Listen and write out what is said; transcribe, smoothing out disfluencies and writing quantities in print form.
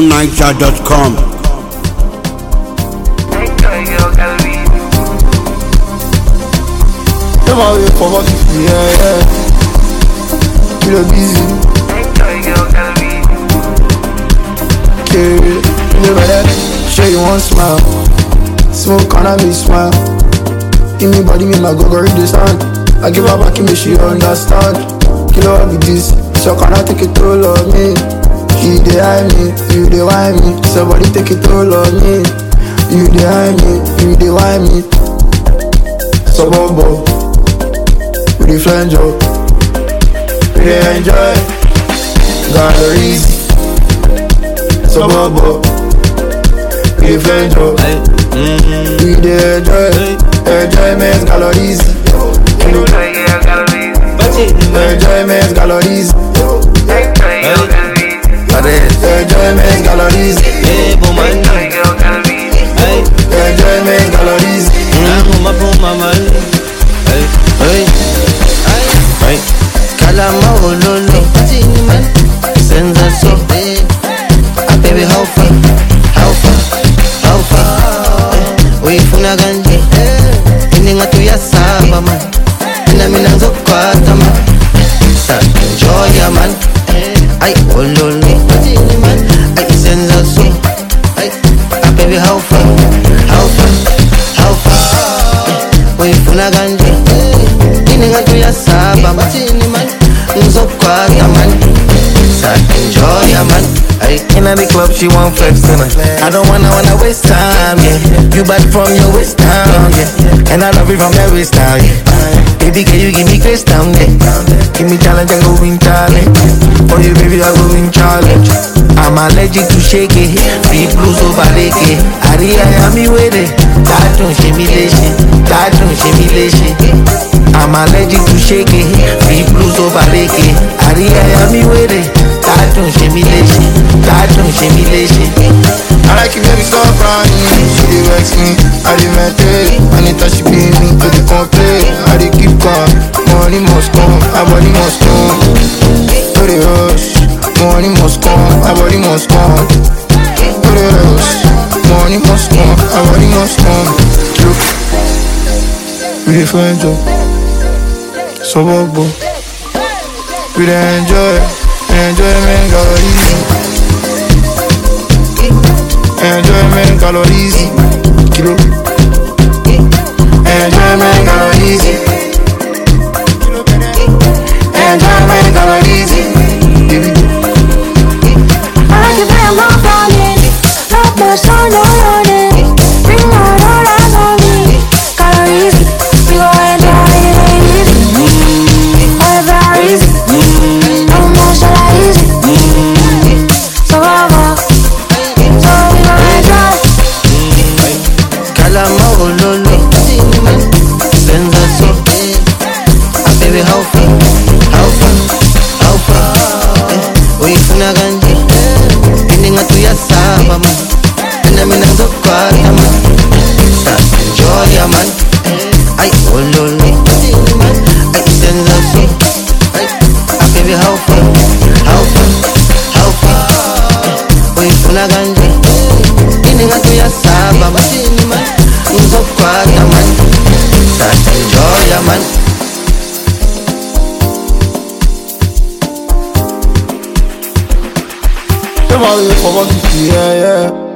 NigerDJ.com. Come on, wait for what yeah. Kilo busy. Okay, you better show you one smile. Smoke on me smile. Give me body, me my go read the sound. I give her back, me she understand. Kilo up with this, so can I take it all of me? You dey hide me, you dey whine me. Somebody take it all of me. You dey hide me, you dey whine me. So bobo, we dey flange up, we dey enjoy. Galleries, so bobo, we dey flange up, we dey enjoy. Enjoyment galleries, enjoyment galleries. Enjoyment galleries. Enjoyment galleries. Kalama ololo, senza so. Baby, how far, how far, how far? We funa ganje, ininga tu ya saba man. Ina mina zokwata man. Sa enjoy ya man. Ay ololo, ay senza so. Ay baby, how far, how far, how far? We funa ganje, ininga tu ya saba man. Zokwata man. Sa enjoy ya man. In the club, she want flex tonight. I don't wanna waste time, yeah. You bad from your waist down, yeah. And I love it from that waist down, yeah. Baby, can you give me grace down there? Give me challenge, I go win challenge. For you, baby, I go win challenge. I'm allergic to shake it. Free blues over lake. Aria, I'm with it. That don't shimilation. That don't shimilation. I'm allergic to shake it. Free blues over lake. Aria, I'm with it. That don't shimilation. That don't shimilation. I like it, baby, stop crying. She dey vex me, I dey meditate. Anytime she pay me, I dey complain. I dey keep calm, money must come, my body must come. No dey rush, money must come, my body must come. No dey rush, money must come, my body must come. We dey find job, so bobo. We dey enjoy, enjoyment galleries. Enjoyment calories, kilo. Enjoyment calories, enjoyment calories, baby. I like it when I'm not falling. Love my soul, no loading. Bring out all eyes on me. Calories, we go enjoy it easy. Whatever is, no more shall I easy. So over. Kalama ololo, senza so. Baby, how far, how far, how far? We funa ganje, ininga tu ya saba man. Ina mina zokwata man. Sa enjoy ya man. Ay ololo, ay senza so. Baby, how far, how far, how far? We funa ganje, ininga tu ya saba man. Zokwata man. Sa enjoy ya man. Come on, wait for what yeah.